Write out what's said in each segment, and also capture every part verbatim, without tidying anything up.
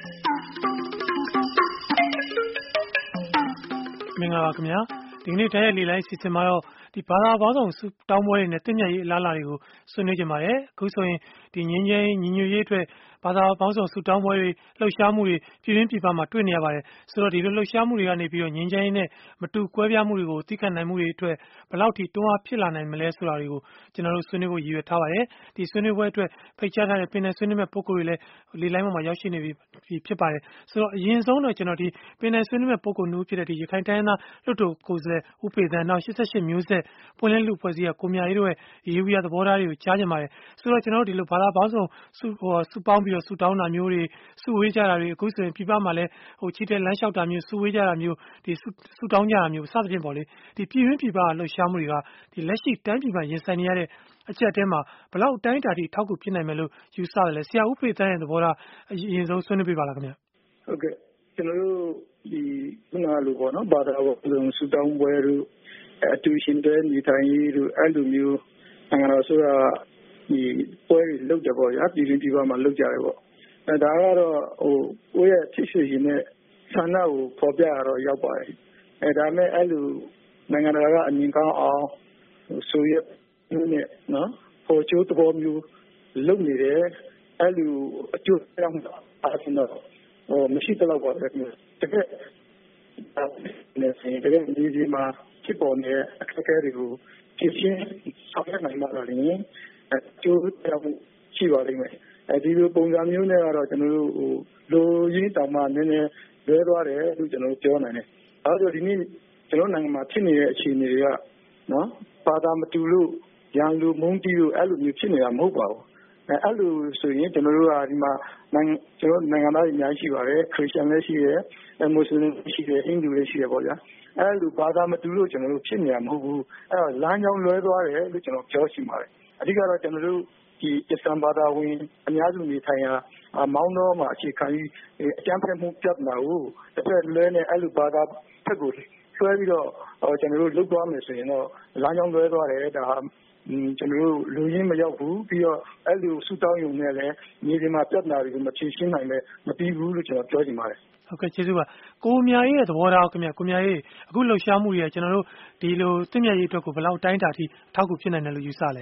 မင်္ဂလာပါခင်ဗျာဒီကနေ့တိုင်းရဲ့လေလိုက်စီစဉ်မှာတော့ဒီဘာသာပေါင်းဆောင်စုတောင်းပွဲတွေနဲ့တင့်မြတ်ရေးအလားအလာတွေကိုဆွေးနွေးကြပါတယ်အခုဆိုရင်ဒီငင်းငင်းညီညွတ်ရေးအတွက်ဘာသာပေါင်းဆောင်စုတောင်းပွဲတွေလှုပ်ရှားမှုတွေပြည်တွင်းပြည်ပမှာတွေ့နေရပါတယ်ဆိုတော့ဒီလိုလှုပ်ရှားမှုတွေကနေပြီးတော့ငင်းချမ်းရေးနဲ့မတူကွဲပြားမှုတွေကိုသိခံနိုင်မှုတွေအတွက်ဘယ်လောက်ထိတွန်းအားဖြစ်လာနိုင်မလဲဆိုတာတွေကိုကျွန်တော်တို့ဆွေးနွေးဖို့ရည်ရွယ်ထားပါတယ်ဒီဆွေးနွေးပွဲအတွက်ဖိတ်ကြားထားတဲ့ပင်နယ်ဆွေးနွေးမဲ့ပုဂ္ဂိုလ်တွေလည်းလေလိုင်းပေါ်မှာရောက်ရှိနေပြီဖြစ်ပါတယ်ဆိုတော့အရင်ဆုံးတော့ကျွန်တော်ဒီပင်နယ်ဆွေးနွေးမဲ့ပုဂ္ဂိုလ်မျိုးဖြစ်တဲ့ဒီရခိုင်တိုင်းသားလွတ်တော်ကိုယ်စားလှယ်ဥပေသန်းနောက်၈၈မျိုးဆက်ပွင့်လင်းလူဖွဲ့စည်းရကိုမြရီတို့ရဲ့ရေးဝီရသဘောထားတွေကိုကြားကြပါတယ်ဆိုတော့ကျွန်တော်တို့ဒီလိုဘာသာပေါင်းစုံစုဟိုစုပေါင်းပြီးတော့စုတောင်းတာမျိုးတွေစုဝေးကြတာတွေအခုဆိုရင်ပြပမှာလည်းဟိုချီတဲ့လမ်းလျှောက်တာမျိုးစုဝေးကြတာမျိုးဒီစုတောင်းကြတာမျိုးစသဖြင့်ပေါ့လေဒီပြည်တွင်းပြည်ပလှုပ်ရှားမှုတွေကဒီလက်ရှိတိုင်းပြည်မှာရင်ဆိုင်နေရတဲ့အချက်အတဲမှာဘလောက်အတိုင်းအတာထိထောက်ကူဖြစ်နိုင်မယ်လို့ယူဆတယ်လဲဆရာဥပေသန်းရဲ့သဘောထားအရင်ဆုံးဆွေးနွေးပြပါလားခင်ဗျဟုတ်ကဲ့ကျွန်တော်တို့ဒီခုနကလိုပေါ့နော်ဘာသာပေါင်းစုတောင်းပွဲတို့အတူရှင်တဲ့ညီတိုင်းရေးတို့အဲ့လိုမျိုးနိုင်ငံတော်ဆိုတာဒီပွဲတွေလုပ်တယ်ပေါ့ဗျာပြည်တွင်းပြည်ပမှာလုပ်ကြတယ်ပေါ့အဲဒါကတော့ဟိုကိုယ့်ရဲ့ဖြစ်ရှိရင်နဲ့ဆန္ဒကိုပေါ်ပြရတော့ရောက်ပါတယ်အဲဒါမဲ့အဲ့လိုနိုင်ငံတော်ကအမြင်ကောင်းအောင်ဆိုရနဲ့နော်ပေါ်ချိုးသဘောမျိုးလုပ်နေတယ်အဲ့လိုအကျိုးဆောင်အားဖြင့်တော့ဟိုမရှိတော့ပါဘူးတကယ်နဲ့ဆိုရင်တကယ်ဒီဒီမှာဖြစ်ပေါ်နေတဲ့အခက်အခဲတွေကိုဖြေရှင်းဆောင်ရွက်နိုင်မှာတော့လေအကျိုးဆောင်ရှိပါလိမ့်မယ်အဲဒီလိုပုံစံမျိုးနဲ့ကတော့ကျွန်တော်တို့ဟိုလူရင်းတောင်မှနည်းနည်းလွဲသွားတယ်လို့ကျွန်တော်တို့ပြောနိုင်တယ်အဲဒါဒီနေ့ကျွန်တော်နိုင်ငံမှာဖြစ်နေတဲ့အခြေအနေတွေကနော်ဘာသာမတူလို့ရန်လူမုန်းတီးလို့အဲ့လိုမျိုးဖြစ်နေတာမဟုတ်ပါဘူးအဲအဲ့လိုဆိုရင်ကျွန်တော်တို့ကဒီမှာနိုင်ငံကျွန်တော်နိုင်ငံသားတွေအများကြီးရှိပါတယ်ခရစ်ယာန်လည်းရှိတယ်မွတ်စလင်ရှိတယ်ဟိန္ဒူလည်းရှိတယ်ပေါ့ဗျာအဲ့လိုဘာသာမတူလို့ကျွန်တော်တို့ဖြစ်နေတာမဟုတ်ဘူးအဲ့တော့လမ်းကြောင်းလွဲသွားတယ်လို့ကျွန်တော်ပြောရှိပါတယ်အဓိကတော့ကျွန်တော်တို့ဒီအစ္စလမ်ဘာသာဝင်အများစုနေထိုင်ရာမောင်းတော့မှာအခြေခံပြီးအကြမ်းဖက်မှုပြဿနာကိုတစ်ဖက်လွဲနဲ့အဲ့လိုဘာသာဖက်ကိုဆွဲပြီးတော့ကျွန်တော်တို့လုပ်သွားမယ်ဆိုရင်တော့လမ်းကြောင်းလွဲသွားတယ်ဒါကျွန်တော်တို့လူရင်းမရောက်ဘူးပြီးတော့အဲ့လိုဆူတောင်းရုံနဲ့လည်းမြေပြင်မှာပြဿနာတွေကိုမဖြေရှင်းနိုင်ပဲမပြီးဘူးလို့ကျွန်တော်ပြောချင်ပါတယ်ဟုတ်ကဲ့ကျေးဇူးပါကိုမြာရေးရဲ့သဘောထားခင်ဗျကိုမြာရေးအခုလှုပ်ရှားမှုတွေကကျွန်တော်တို့ဒီလိုတင့်မြတ်ရေးအတွက်ကိုဘယ်လောက်တိုင်းတာထိထောက်ကူဖြစ်နိုင်တယ်လို့ယူဆလဲ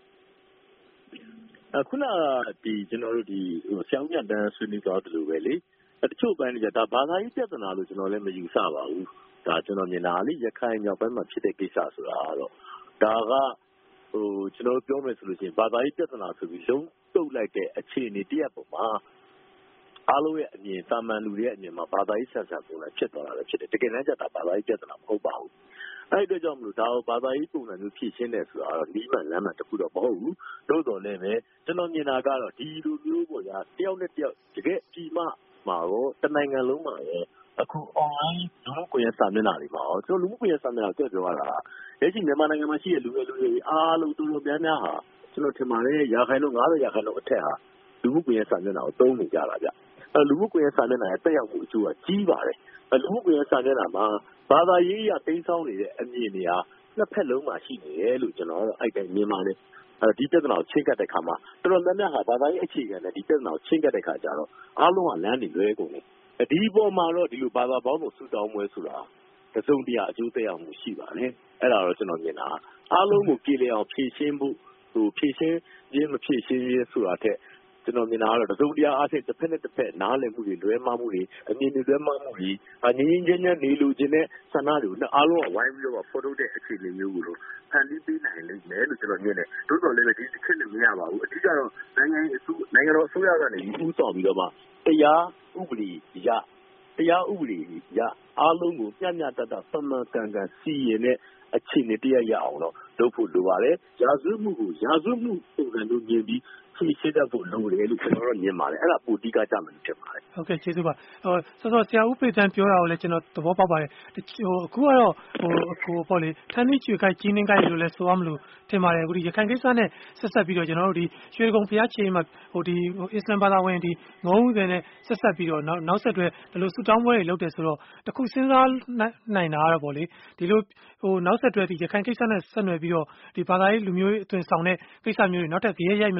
အခုနဒီကျွန်တော်တို့ဒီဟိုဆရာဦးမြတ်တန်းဆွေးနွေးသွားတယ်လို့ပဲလေတချို့ပိုင်းတွေကဒါဘာသာရေးပြဿနာလို့ကျွန်တော်လည်းမယူဆပါဘူးဒါကျွန်တော်မြင်တာလေရခိုင်မြောက်ပိုင်းမှာဖြစ်တဲ့ကိစ္စဆိုတာကတော့ဒါကဟိုကျွန်တော်ပြောမယ်ဆိုလို့ရှိရင်ဘာသာရေးပြဿနာဆိုပြီးလုံးတုတ်လိုက်တဲ့အခြေအနေတရက်ပေါ်မှာအားလုံးရဲ့အမြင်သာမန်လူတွေရဲ့အမြင်မှာဘာသာရေးဆန်ဆန်ပုံစံဖြစ်သွားတာလည်းဖြစ်တယ်တကယ်တမ်းကျတာဘာသာရေးပြဿနာမဟုတ်ပါဘူးအဲ့ဒီကြောင့်မလို့ဒါကိုဘာသာရေးပုံစံမျိုးဖြည့်ရှင်းတယ်ဆိုတာတော့ဒီမှန်လမ်းမှန်တခုတော့မဟုတ်ဘူးတို့တော်လည်းပဲကျွန်တော်မြင်တာကတော့ဒီလိုမျိုးပေါ့ညာတယောက်နဲ့တယောက်တကယ်ဒီမှမှာတော့တနိုင်ငံလုံးမှာရဲ့အခု online လူမှုကွန်ရက်စာမျက်နှာတွေမှာရောကျွန်တော်လူမှုကွန်ရက်စာမျက်နှာကိုပြောရတာလက်ရှိမြန်မာနိုင်ငံမှာရှိတဲ့လူငယ်လူတွေအားလုံးတူတူများများဟာကျွန်တော်ထင်ပါတယ်ရာခိုင်နှုန်း၅၀ရာခိုင်နှုန်းအထက်ဟာလူမှုကွန်ရက်စာမျက်နှာကိုသုံးနေကြတာဗျအဲလူမှုကွန်ရက်စာမျက်နှာရဲ့တက်ရောက်မှုအကျိုးကကြီးပါတယ်အဲလူမှုကွန်ရက်စာမျက်နှာမှာဘာသာရေးရတိမ်းဆောင်းနေတဲ့အမြင်တွေဟာနှစ်ဖက်လုံးမှာရှိနေတယ်လို့ကျွန်တော်ကတော့အဲ့တိုင်းမြင်ပါတယ်အဲဒီပြဿနာကိုချင်းကပ်တဲ့ခါမှာတော်တော်များများဟာဘာသာရေးအခြေခံနဲ့ဒီပြဿနာကိုချင်းကပ်တဲ့ခါကျတော့အားလုံးကလမ်းတွေလွဲကုန်တယ်ဒီပေါ်မှာတော့ဒီလိုဘာသာပေါင်းတို့ဆူတောင်းပွဲဆိုတာတစုံတရာအကျိုးသက်ရောက်မှုရှိပါတယ်အဲ့ဒါတော့ကျွန်တော်မြင်တာအားလုံးကိုကြည်လည်အောင်ဖြည့်ရှင်းဖို့ဟိုဖြည့်ရှင်းရင်းမဖြည့်ရှင်းရင်းဆိုတာတဲ့ကျွန်တော်မြင်တာကတော့တစုံတရာအားဖြင့်တစ်ဖက်နဲ့တစ်ဖက်နားလည်မှုတွေလွဲမှားမှုတွေအမြင်တွေလွဲမှားမှုတွေအငြင်းချင်းချင်းနေလူချင်းနဲ့ဆန္ဒတွေကိုအားလုံးကဝိုင်းပြီးတော့ဖော်ထုတ်တဲ့အခြေအနေမျိုးကိုဖန်တီးပေးနိုင်လိမ့်မယ်လို့ကျွန်တော်မြင်တယ်တိုးတော်လည်းပဲဒီတစ်ချက်နဲ့မရပါဘူးအထူးကတော့နိုင်ငံရေးအစိုးနိုင်ငံတော်အစိုးရကနေဦးဆောင်ပြီးတော့မှတရားဥပဒေရတရားဥပဒေရအားလုံးကိုမျှမျှတတမှန်မှန်ကန်ကန်စီရင်တဲ့အခြေအနေတရားရအောင်တော့လုပ်ဖို့လိုပါတယ်ရာဇဝတ်မှုကိုရာဇဝတ်မှုပုံစံမျိုးမြင်ပြီးဖြည့်ရှင်းတတ်ဖို့လိုတယ်လို့ကျွန်တော်တို့မြင်ပါတယ်အဲ့ဒါပိုတိကကြမယ်ဖြစ်ပါတယ်ဟုတ်ကဲ့ကျေးဇူးပါဟိုစောစောဆရာဦးပေတန်းပြောတာကိုလည်းကျွန်တော်သဘောပေါက်ပါတယ်ဟိုအခုကတော့ဟိုအခုပေါ့လေထန်းသီးကျွေကိုက်ကြီးနှင်းကိုက်လို့လည်းဆိုရမလို့ထင်ပါတယ်အခုဒီရခိုင်ကိစ္စနဲ့ဆက်ဆက်ပြီးတော့ကျွန်တော်တို့ဒီရွှေကုံဖျားချေမှာဟိုဒီအစ္စလမ်ဘာသာဝင်ဒီငုံဦးတွေနဲ့ဆက်ဆက်ပြီးတော့နောက်နောက်ဆက်တွဲဒီလိုဆူတောင်းပွဲတွေလုပ်တယ်ဆိုတော့တခုစဉ်းစားနိုင်တာကတော့ပေါ့လေဒီလိုဟိုနောက်ဆက်တွဲဒီရခိုင်ကိစ္စနဲ့ဆက်နွယ်ပြီးတော့ဒီဘာသာရေးလူမျိုးရေးအသွင်ဆောင်တဲ့ကိစ္စမျိုးတွေနောက်ထပ်ကြရဲရိုက်မလာအောင်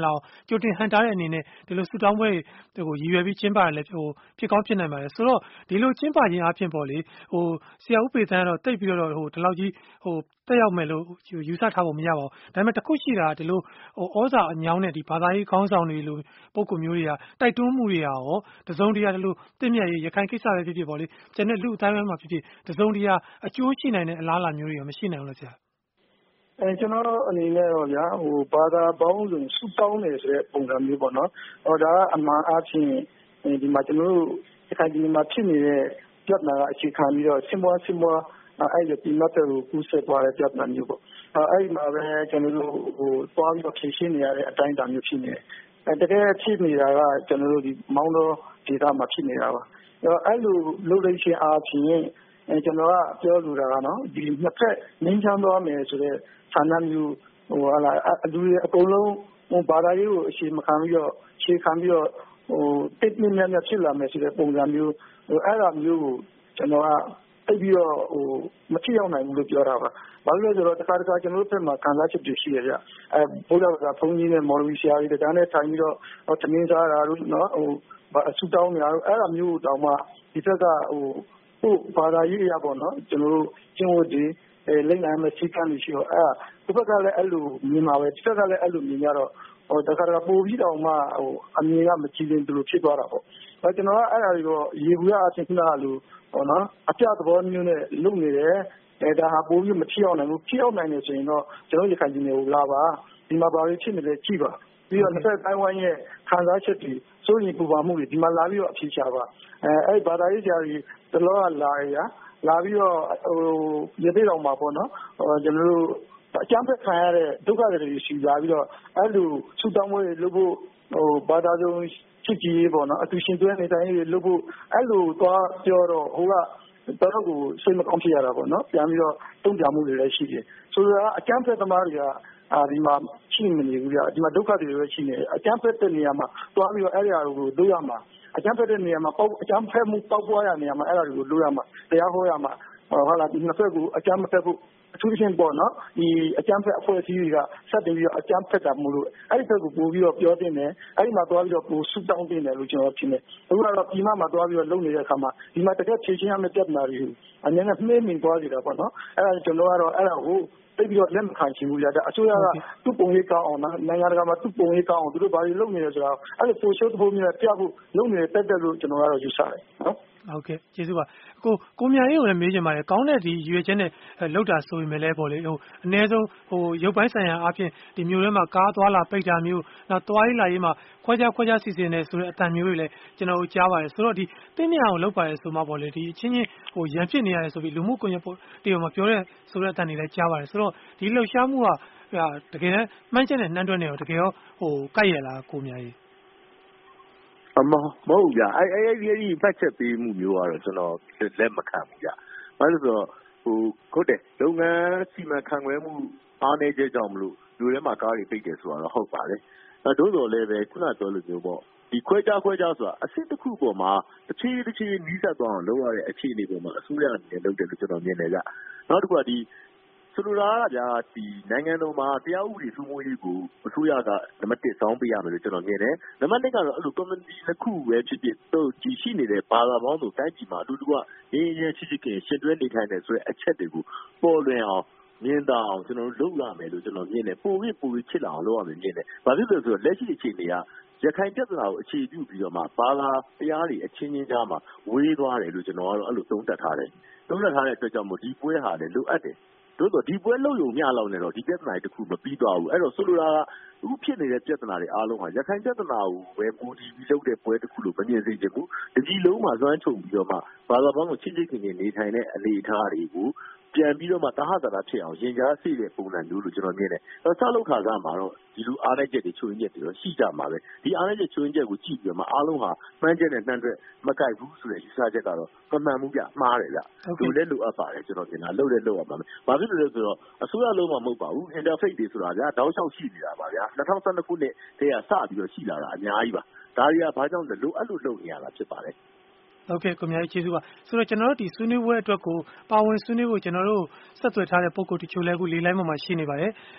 ကြိုတင်ဟန်တာတဲ့အနေနဲ့ဒီလိုဆူတောင်းပွဲတွေကိုရည်ရွယ်ပြီးကျင်းပရလဲဟိုဖြစ်ကောင်းဖြစ်နိုင်ပါတယ်ဆိုတော့ဒီလိုကျင်းပခြင်းအပြင်ပေါ့လေဟိုဆရာဦးပေသန်းကတော့တိတ်ပြီးတော့ဟိုဒီလောက်ကြီးဟိုတက်ရောက်မယ်လို့ယူဆထားဖို့မရပါဘူးဒါပေမဲ့တခုရှိတာဒီလိုဟိုဩဇာအညောင်းနဲ့ဒီဘာသာရေးခေါင်းဆောင်တွေလိုပုံကူမျိုးတွေကတိုက်တွန်းမှုတွေဟာရောတစုံတရာဒီလိုတင့်မြတ်ရေးရခိုင်ကိစ္စပဲဖြစ်ဖြစ်ပေါ့လေကျန်တဲ့လူအတိုင်းအမှာဖြစ်ဖြစ်တစုံတရာအကျိုးရှိနိုင်တဲ့အလားအလာမျိုးတွေရောမရှိနိုင်ဘူးလားဆရာအဲကျွန်တော်အနေနဲ့တော့ဗျာဟိုဘာသာပေါင်းစုံစုတောင်းတယ်ဆိုတဲ့ပုံစံမျိုးပေါ့နော်ဟောဒါကအမှန်အဖြစ်ဒီမှာကျွန်တော်တို့ဒီခိုင်ဒီမှာဖြစ်နေတဲ့ပြဿနာကအခြေခံပြီးတော့ဆင်မွားဆင်မွားအဲ့ဒီပြည်မတဲ့ကိုကူးဆက်သွားတဲ့ပြဿနာမျိုးပေါ့အဲ့ဒီမှာပဲကျွန်တော်တို့ဟိုသွားပြီးတော့ဖြည့်ရှင်းနေရတဲ့အတိုင်းအတာမျိုးဖြစ်နေတယ်အဲတကယ်ဖြစ်နေတာကကျွန်တော်တို့ဒီမောင်းတော့ဒေသမှာဖြစ်နေတာပါအဲ့လိုလုပ်လိုက်ခြင်းအားဖြင့်အဲကျွန်တော်ကပြောလိုတာကနော်ဒီနှစ်ဖက်ငင်းချမ်းသွားမယ်ဆိုတဲ့ဌာနမျိုးဟိုဟာလာအလူတွေအကုန်လုံးဟိုဘာသာရေးကိုအရှိမခံပြီးတော့ရှေ့ခံပြီးတော့ဟိုတိတ်မြင့်မြတ်ဖြစ်လာမယ်ဆိုတဲ့ပုံစံမျိုးဟိုအဲ့လိုမျိုးကိုကျွန်တော်ကတိတ်ပြီးတော့ဟိုမဖြစ်ရောက်နိုင်ဘူးလို့ပြောတာပါဘာလို့လဲဆိုတော့တခါတခါကျွန်တော်တို့ဘက်မှာခံစားချက်တွေရှိရကြအဲဘုရားကဘုန်းကြီးနဲ့မော်လဝီဆရာကြီးတန်းနဲ့ထိုင်ပြီးတော့ဟိုသမင်းစားတာတို့နော်ဟိုအဆူတောင်းနေတာတို့အဲ့လိုမျိုးတောင်မှဒီဘက်ကဟိုဟိုဘာသာရေးရပေါ့နော်ကျွန်တော်တို့ကျင့်ဝတ်တွေအဲလိမ့်နိုင်မဲ့စီကံတွေရှိတော့အဲ့ဒီဘက်ကလည်းအဲ့လိုမြင်ပါပဲဒီဘက်ကလည်းအဲ့လိုမြင်ကြတော့ဟိုတခါတခါပို့ပြီးတော့မှဟိုအမြင်ကမကြည့်ရင်သူလိုဖြစ်သွားတာပေါ့အဲကျွန်တော်ကအဲ့ဒါတွေတော့ရေဘူးရအချင်းခဏလိုဟောနော်အပြသဘောမျိုးနဲ့လုပ်နေတယ်အဲဒါဟာပို့ပြီးမထီအောင်နိုင်ဘူးထီအောင်နိုင်နေဆိုရင်တော့ကျွန်တော်ရခိုင်ပြည်နယ်ကိုလာပါဒီမှာဘာတွေဖြစ်နေလဲကြည့်ပါပြီးတော့နှစ်ဖက်တိုင်းဝိုင်းရဲ့ခံစားချက်တွေစိုးရင်ပူပါမှုတွေဒီမှာလာပြီးတော့အဖြေရှာပါအဲအဲ့ဘာသာရေးဆရာကြီးတလောကလာရလာပြီးတော့ဟိုရသေးတော်မှာပေါ့နော်ဟိုကျွန်တော်တို့အကျမ်းဖက်ခံရတဲ့ဒုက္ခတွေရှိလာပြီးတော့အဲ့လိုဆူတောင်းပွဲတွေလုပ်ဖို့ဟိုဘာသာစုံချစ်ကြည်ရေးပေါ့နော်အတူရှင်တွဲနေတိုင်းရေးလုပ်ဖို့အဲ့လိုသွားပြောတော့ဟိုကတော့ကိုစိတ်မကောင်းဖြစ်ရတာပေါ့နော်ပြန်ပြီးတော့တုံ့ပြန်မှုတွေလည်းရှိတယ်ဆိုတော့အကျမ်းဖက်သမားတွေကအာဒီမှာရှိမနေဘူးကြဒီမှာဒုက္ခတွေလည်းရှိနေတယ်အကျမ်းဖက်တဲ့နေရာမှာသွားပြီးတော့အဲ့ဒီအရာကိုလုပ်ရမှာအကျမ်းဖက်တဲ့နေရာမှာပေါ့အကျမ်းဖက်မှုပေါက်ပွားရနေရာမှာအဲ့ဒါတွေကိုလုပ်ရမှာတရားဟောရမှာဟုတ်လားဒီနှစ်ဖက်ကိုအကျမ်းမဖက်ဖို့အထူးသဖြင့်ပေါ့နော်ဒီအကျမ်းဖက်အဖွဲ့အစည်းတွေကစတင်ပြီးတော့အကျမ်းဖက်တာမို့လို့အဲ့ဒီဘက်ကိုပို့ပြီးတော့ပြောတင်တယ်အဲ့ဒီမှာသွားပြီးတော့ပို့ဆူတောင်းတင်တယ်လို့ကျွန်တော်ထင်တယ်အခုကတော့ဒီမှာမှာသွားပြီးတော့လုပ်နေတဲ့အခါမှာဒီမှာတကယ်ဖြေရှင်းရမယ့်ပြဿနာတွေကိုအများနဲ့နှိမ့်မိသွားကြတာပေါ့နော်အဲ့ဒါကျွန်တော်ကတော့အဲ့ဒါကိုတိတ်ပြီးတော့လက်မခံချင်ဘူးကြတဲ့အစိုးရကသူ့ပုံလေးကောင်းအောင်နော်နိုင်ငံတကာမှာသူ့ပုံလေးကောင်းအောင်သူတို့ဘာတွေလုပ်နေလဲဆိုတာအဲ့လိုပို့ရှိုးသဘောမျိုးနဲ့ပြဖို့လုပ်နေတဲ့တက်တက်လို့ကျွန်တော်ကတော့ယူဆတယ်နော်ဟုတ်ကဲ့ကျေးဇူးပါကိုကိုမြရေးကိုလည်းမေးချင်ပါတယ်ကောင်းတဲ့ဒီရွေချက်နဲ့လောက်တာဆိုရင်လည်းပေါ့လေဟိုအနည်းဆုံးဟိုရုပ်ပိုင်းဆိုင်ရာအပြင်ဒီမျိုးထဲမှာကားသွားလာပိတ်တာမျိုးနောက်သွားရေးလာရေးမှာခွဲခြားခွဲခြားစီစဉ်နေဆိုတဲ့အတန်မျိုးတွေလည်းကျွန်တော်တို့ကြားပါတယ်ဆိုတော့ဒီတင်းမြအောင်လောက်ပါတယ်ဆိုမှပေါ့လေဒီအချင်းချင်းဟိုရန်ဖြစ်နေရတယ်ဆိုပြီးလူမှုကွန်ရက်တေမှာပြောတဲ့ဆိုတဲ့အတန်တွေလည်းကြားပါတယ်ဆိုတော့ဒီလှုပ်ရှားမှုကတကယ်မှန်းချက်နဲ့နှမ်းတွဲနေတော့တကယ်ရောဟိုကိုက်ရလားကိုမြရေးအမမဟုတ်ကြအဲ့အဲ့ဒီဒီဖက်ချက်ပေးမှုမျိုးကတော့ကျွန်တော်လက်မခံဘူးကြဘာလို့ဆိုတော့ဟိုဟုတ်တယ်လုပ်ငန်းစီမံခန့်ခွဲမှုအားနည်းချက်ကြောင့်မလို့လူထဲမှာကားတွေပိတ်တယ်ဆိုတာတော့ဟုတ်ပါတယ်အဲတို့တော်လည်းပဲခုနပြောလို့မျိုးပေါ့ဒီခွဲခြားခွဲခြားဆိုတာအစစ်တစ်ခုပေါ်မှာတစ်ချီတစ်ချီနီးစပ်သွားအောင်လုပ်ရတဲ့အခြေအနေပေါ်မှာအစိုးရအနေနဲ့လုပ်တယ်လို့ကျွန်တော်မြင်တယ်ကြနောက်တစ်ခုကဒီဆိုလိုတာကဗျာဒီနိုင်ငံတော်မှာတရားဥပဒေစိုးမိုးရေးကိုအစိုးရကနံပါတ်တစ်ဇောင်းပေးရမယ်လို့ကျွန်တော်မြင်တယ်နံပါတ်နှစ်ကတော့အဲ့လို community တစ်ခုပဲဖြစ်ဖြစ်တို့ကြည်ရှိနေတဲ့ဘာသာပေါင်းစုံတိုင်းပြည်မှာအတူတူကရင်းရင်းချစ်ချစ်ခင်ရှင်တွဲနေထိုင်နေဆိုတဲ့အချက်တွေကိုပေါ်လွင်အောင်မြင်တာအောင်ကျွန်တော်တို့လုပ်ရမယ်လို့ကျွန်တော်မြင်တယ်ပိုပြီးပိုပြီးချစ်လာအောင်လုပ်ရမယ်မြင်တယ်ဘာဖြစ်လို့လဲဆိုတော့လက်ရှိအခြေအနေကရခိုင်ပြဿနာကိုအခြေပြုပြီးတော့မှဘာသာတရားတွေအချင်းချင်းကြားမှာဝေးသွားတယ်လို့ကျွန်တော်ကတော့အဲ့လိုသုံးသပ်ထားတယ်သုံးသပ်ထားတဲ့အတွက်ကြောင့်မို့ဒီပွဲဟာလည်းလိုအပ်တယ်တို့တော့ဒီပွဲလုံးယုံမျှလောက်နေတော့ဒီပြဿနာတစ်ခုမပြီးသွားဘူးအဲ့တော့ဆိုလိုတာကအခုဖြစ်နေတဲ့ပြဿနာတွေအားလုံးဟာရခိုင်ပြဿနာကိုပဲပူတည်ပြီးလုပ်တဲ့ပွဲတစ်ခုလို့မမြင်စေချင်ဘူးတကြီးလုံးမှာလွှမ်းခြုံပြီးတော့မှဘာသာပေါင်းကိုချစ်ချစ်ခင်ခင်နေထိုင်တဲ့အနေအထားတွေကိုပြန်ပြီးတော့မှတဟတာတာဖြစ်အောင်ရင်ကြားစိတဲ့ပုံစံမျိုးလို့ကျွန်တော်မြင်တယ်။အဲဆောက်လုပ်ခါစားမှာတော့ဒီလိုအားနည်းချက်တွေချိုးရင်းချက်တွေတော့ရှိကြမှာပဲ။ဒီအားနည်းချက်ချိုးရင်းချက်ကိုကြည့်ပြီးတော့မှအားလုံးဟာမှန်းချက်နဲ့နှမ်းတွေ့မကိုက်ဘူးဆိုတဲ့ယူဆချက်ကတော့မမှန်ဘူးကြမှားတယ်ကြ။ဒီလည်းလိုအပ်ပါတယ်ကျွန်တော်မြင်တာလှုပ်လည်းလှုပ်ရမှာပဲ။ဘာဖြစ်လို့လဲဆိုတော့အစိုးရလုံးမှာမဟုတ်ပါဘူး။ interface တွေဆိုတာဗျာတောက်လျှောက်ရှိနေတာပါဗျာ။၂၀၁၂ခုနှစ်တည်းကစပြီးတော့ရှိလာတာအများကြီးပါ။ဒါတွေကဘာကြောင့်လဲလိုအပ်လို့လုပ်နေရတာဖြစ်ပါတယ်။ဟုတ်ကဲ့ကိုမြတ်ကြီးကျေးဇူးပါဆိုတော့ကျွန်တော်တို့ဒီဆွေးနွေးပွဲအတွက်ကိုပါဝင်ဆွေးနွေးဖို့ကျွန်တော်တို့ဆက်သွယ်ထားတဲ့ပုံကိုတချို့လည်းအခုလေးလိုင်းပေါ်မှာရှိနေပါတယ်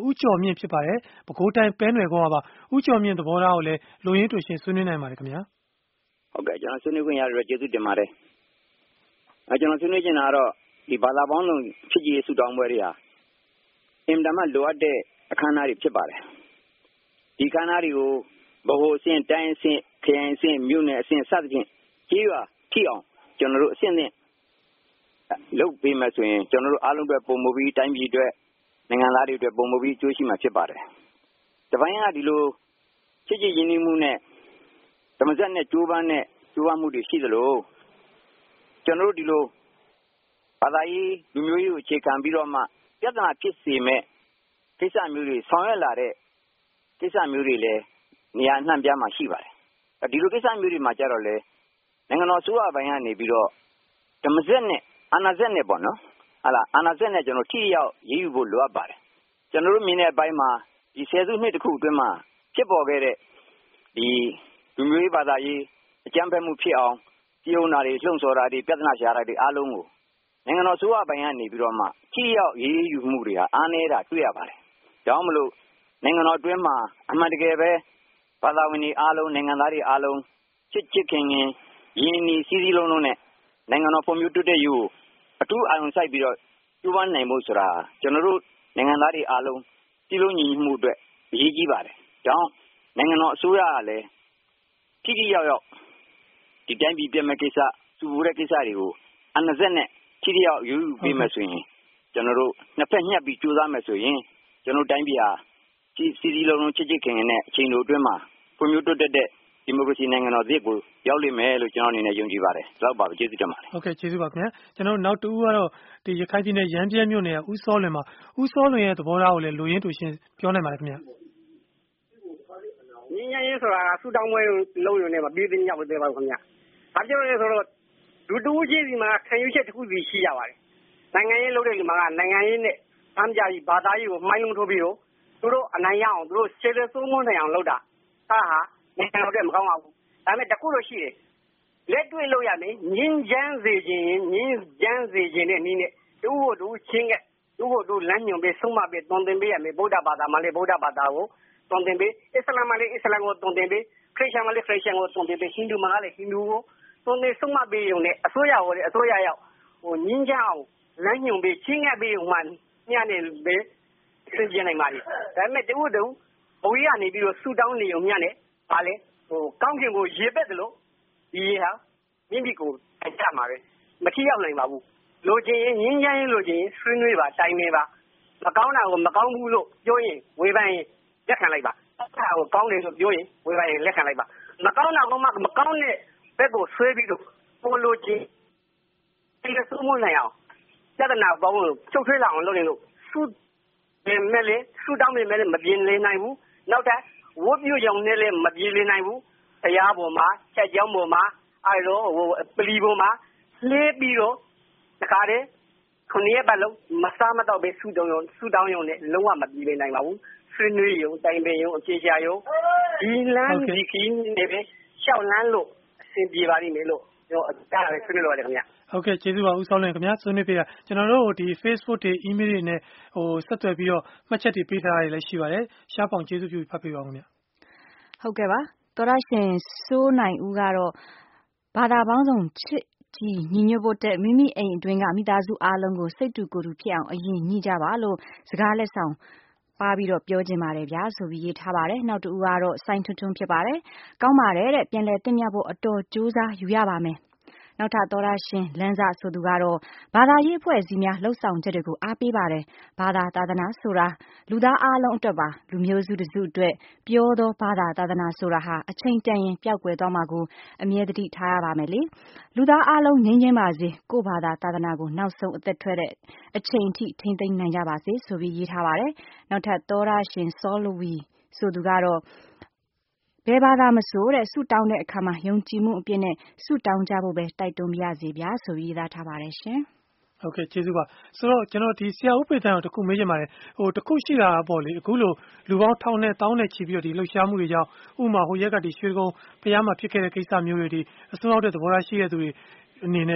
ဦးကျော်မြင့်ဖြစ်ပါတယ်။ပဲခူးတိုင်းပဲနွယ်ကုန်းကပါဦးကျော်မြင့်သဘောထားကိုလည်းလူရင်းတူရှင်ဆွေးနွေးနိုင်ပါတယ်ခင်ဗျာဟုတ်ကဲ့ကျွန်တော်ဆွေးနွေးခွင့်ရတဲ့ကျေးဇူးတင်ပါတယ်အဲကျွန်တော်ဆွေးနွေးချင်တာကတော့ဒီဘာသာပေါင်းစုံဖြစ်ကြည်ဆုတောင်းပွဲတွေဟာအင်တာမတ်လိုအပ်တဲ့အခမ်းအနားတွေဖြစ်ပါတယ်ဒီအခမ်းအနားတွေကိုဗဟိုအဆင့်တိုင်းအဆင့်ခရိုင်အဆင့်မြို့နယ်အဆင့်စသဖြင့်ကြီးရွာထိအောင်ကျွန်တော်တို့အဆင့်နဲ့လုပ်ပေးမယ်ဆိုရင်ကျွန်တော်တို့အားလုံးပဲပုံမပြီးတိုင်းပြည်အတွက်နိုင်ငံသားတွေအတွက်ပုံမပြီးအကျိုးရှိမှာဖြစ်ပါတယ်။တပိုင်းကဒီလိုချစ်ချစ်ရင်းနှီးမှုနဲ့ဓမ္မစက်နဲ့ကြိုးပမ်းနဲ့ကြိုးပမ်းမှုတွေရှိသလိုကျွန်တော်တို့ဒီလိုဘာသာရေးလူမျိုးရေးကိုအခြေခံပြီးတော့မှပြဿနာဖြစ်စေမဲ့ကိစ္စမျိုးတွေဆောင်ရွက်လာတဲ့ကိစ္စမျိုးတွေလည်းနေရာနှံ့ပြားမှာရှိပါတယ်။ဒီလိုကိစ္စမျိုးတွေမှာကြတော့လေနိုင်ငံတော်အစိုးရဘိုင်းကနေပြီးတော့ဓမ္မစက်နဲ့အာဏာစက်နဲ့ပေါ့နော်ဟာလားအာဏာစက်နဲ့ကျွန်တော်ထိရောက်ရည်ယူဖို့လိုအပ်ပါတယ်ကျွန်တော်တို့မြင်တဲ့အပိုင်းမှာဒီဆယ်စုနှစ်တခုအတွင်းမှာဖြစ်ပေါ်ခဲ့တဲ့ဒီလူမျိုးရေးဘာသာရေးအကြမ်းဖက်မှုဖြစ်အောင်ပြည်ုံနာတွေလှုံ့ဆော်တာတွေပြဿနာရှာတာတွေအားလုံးကိုနိုင်ငံတော်အစိုးရဘိုင်းကနေပြီးတော့မှထိရောက်ရည်ယူမှုတွေဟာအားနည်းတာတွေ့ရပါတယ်ဒါကြောင့်မလို့နိုင်ငံတော်အတွင်းမှာအမှန်တကယ်ပဲဘာသာဝင်တွေအားလုံးနိုင်ငံသားတွေအားလုံးချစ်ချစ်ခင်ခင်ရင်းနှီးစည်းစည်းလုံးလုံးနဲ့နိုင်ငံတော်ဖွံ့ဖြိုးတိုးတက်ရေးကိုအထူးအာရုံစိုက်ပြီးတော့ကျူးပန်းနိုင်မှုဆိုတာကျွန်တော်တို့နိုင်ငံသားတွေအားလုံးပြည်လုံးညီမှုအတွက်အရေးကြီးပါတယ်။ကြောင့်နိုင်ငံတော်အစိုးရကလည်းထိထိရောက်ရောက်ဒီတိုင်းပြည်ပြည်မဲ့ကိစ္စစူပူတဲ့ကိစ္စတွေကိုအနစက်နဲ့ထိထိရောက်ယူပြီးမှဆိုရင်ကျွန်တော်တို့နှစ်ဖက်ညှက်ပြီးကြိုးစားမယ်ဆိုရင်ကျွန်တော်တိုင်းပြည်ဟာစီစီလုံးလုံးချစ်ချစ်ခင်ခင်နဲ့အချိန်တို့အတွင်းမှာဖွံ့ဖြိုးတိုးတက်တဲ့ဒီမိုကရေစီနိုင်ငံတော်သစ်ကိုရောက်လိမ့်မယ်လို့ကျွန်တော်အနေနဲ့ယုံကြည်ပါတယ်။လောက်ပါပဲကျေးဇူးတင်ပါတယ်။ဟုတ်ကဲ့ကျေးဇူးပါခင်ဗျာ။ကျွန်တော်နောက်တူကတော့ဒီရခိုင်ပြည်နယ်ရမ်းပြဲမြို့နယ်ကဦးစောလွင်မှာဦးစောလွင်ရဲ့သဘောထားကိုလည်းလူရင်းတူရှင်းပြောနိုင်ပါတယ်ခင်ဗျာ။ငင်းငင်းဆိုတာဆူတောင်းပွဲလုံးရုံနဲ့မပြေးသေးညောက်သေးပါဘူးခင်ဗျာ။ဘာပြောလဲဆိုတော့လူတူးချင်းစီမှာခံယူချက်တစ်ခုစီရှိရပါတယ်။နိုင်ငံရေးလုပ်တဲ့လူမှာကနိုင်ငံရေးနဲ့အမ်းကြကြီးဘာသာရေးကိုမှိုင်းလုံးထိုးပြီးတော့သူတို့အနိုင်ရအောင်သူတို့ရှယ်လက်စိုးမွန်းနိုင်အောင်လုပ်တာဟာဟာနိုင်ငံတော်တဲ့မကောင်းပါဘူးဒါပေမဲ့တခုလို့ရှိတယ်လက်တွေ့လို့ရမယ်ငင်းချမ်းစေခြင်းငင်းချမ်းစေခြင်းနဲ့နည်းနဲ့တူဖို့တူချင်းကတူဖို့တူလမ်းညွန်ပေးဆုံးမပေးတွင်တင်ပေးရမယ်ဗုဒ္ဓဘာသာမှာလည်းဗုဒ္ဓဘာသာကိုတွင်တင်ပေးအစ္စလာမ်မှာလည်းအစ္စလာမ်ကိုတွင်တင်ပေးခရစ်ယာန်မှာလည်းခရစ်ယာန်ကိုတွင်တင်ပေးဟိန္ဒူမှာလည်းဟိန္ဒူကိုတွင်တင်ဆုံးမပေးရုံနဲ့အစိုးရဟောတဲ့အစိုးရရောက်ဟိုငင်းချအောင်လမ်းညွန်ပေးချင်းကပေးဟိုမှညနေပဲစင်ကြနိုင်ပါလေဒါပေမဲ့တူတူဘဝကနေပြီးတော့ဆူတောင်းနေုံညနဲ့ပါလေဟိုကောင်းကင်ကိုရေပက်တယ်လို့ဒီဟာမြင့်မြင့်ကိုအကြမှာပဲမထီရောက်နိုင်ပါဘူးလိုချင်ရင်ငင်းချမ်းရင်လိုချင်ရင်ဆွေးနွေးပါတိုင်နေပါမကောင်းတာကိုမကောင်းဘူးလို့ပြောရင်ဝေဖန်ရင်လက်ခံလိုက်ပါအဲ့ဒါကိုကောင်းတယ်လို့ပြောရင်ဝေဖန်ရင်လက်ခံလိုက်ပါမကောင်းတာကမှမကောင်းတဲ့ဘက်ကိုဆွဲပြီးတော့ပိုလိုချင်ဒီလိုသုံးမနိုင်အောင်ပြဿနာပေါင်းလို့ချုပ်ထွေးလာအောင်လုပ်နေလို့ဆူတယ်မဲ့လေဆူတောင်းနေမဲ့မပြင်းလေနိုင်ဘူးနောက်ထပ်ဝတ်ပြုကြောင်နဲ့လည်းမပြေလည်နိုင်ဘူးတရားပေါ်မှာချက်ကြောင်းပေါ်မှာအဲလိုဟိုပလီပေါ်မှာလှေးပြီးတော့တခါတည်းခုနှစ်ရက်ပတ်လုံးမစားမတော့ပဲဆူတောင်းရုံဆူတောင်းရုံနဲ့လုံးဝမပြေလည်နိုင်ပါဘူးဆွေးနွေးရုံတိုင်ပင်ရုံအခြေချရုံဒီလမ်းဒီခီးနေပဲရှောက်လန်းလို့အဆင်ပြေပါလိမ့်မယ်လို့ကျွန်တော်အကြမ်းဆွေးနွေးလို့ရတယ်ခင်ဗျဟုတ်ကဲ့ကျေးဇူးပါဦးစောလင်းခင်ဗျာဆွေးနွေးပေးတာကျွန်တော်တို့ဒီ Facebook တွေ email တွေနဲ့ဟိုဆက်သွယ်ပြီးတော့မှတ်ချက်တွေပေးထားတာလည်းရှိပါတယ်ရှားပေါင်ကျေးဇူးပြုဖတ်ပေးပါဦးခင်ဗျာဟုတ်ကဲ့ပါသောရရှင်စိုးနိုင်ဦးကတော့ဘာသာပေါင်းစုံချစ်ကြည်ညီညွတ်ဖို့တဲ့မိမိအိမ်အတွင်းကမိသားစုအားလုံးကိုစိတ်တူကိုယ်တူဖြစ်အောင်အရင်ညှိကြပါလို့စကားလက်ဆောင်ပါပြီးတော့ပြောခြင်းပါတယ်ဗျာဆိုပြီးရေးထားပါတယ်နောက်တူကတော့စိုင်းထွန်းထွန်းဖြစ်ပါတယ်ကောင်းပါတယ်တဲ့ပြန်လဲတင်မြဖို့အတော်ကြိုးစားယူရပါမယ်နောက်ထပ်သောရရှင်လမ်းစာဆိုသူကတော့ဘာသာရေးအဖွဲ့အစည်းများလှုပ်ဆောင်ချက်တွေကိုအားပေးပါတယ်ဘာသာသာသနာဆိုတာလူသားအားလုံးအတွက်ပါလူမျိုးစုတစုအတွက်ပြောသောဘာသာသာသနာဆိုတာဟာအချိန်တန်ရင်ပျောက်ကွယ်သွားမှာကိုအမြဲတမ်းထားရပါမယ်လေလူသားအားလုံးငြိမ်းချမ်းပါစေကိုယ့်ဘာသာသာသနာကိုနောက်ဆုံးအသက်ထွက်တဲ့အချိန်ထိထိမ့်သိမ်းနိုင်ကြပါစေဆိုပြီးရေးထားပါတယ်နောက်ထပ်သောရရှင်စောလဝီဆိုသူကတော့ဘယ်ဘာသာမဆိုတဲ့ဆုတောင်းတဲ့အခါမှာယုံကြည်မှုအပြည့်နဲ့ဆုတောင်းကြဖို့ပဲတိုက်တွန်းပြရစီဗျာဆိုပြီးရေးသားထားပါတယ်ရှင်ဟုတ်ကဲ့ကျေးဇူးပါဆိုတော့ကျွန်တော်ဒီဆရာဥပေတန်ကိုတခုမေးချင်ပါတယ်ဟိုတခုရှိတာပေါ့လေအခုလိုလူပေါင်းထောင်နဲ့တောင်းနဲ့ချီပြီးတော့ဒီလှုပ်ရှားမှုတွေကြောင့်ဥမာဟိုရက်ကဒီရွှေကုန်းဖျားမှာဖြစ်ခဲ့တဲ့ကိစ္စမျိုးတွေဒီအစွန်းရောက်တဲ့သဘောထားရှိတဲ့သူတွေအနေနဲ့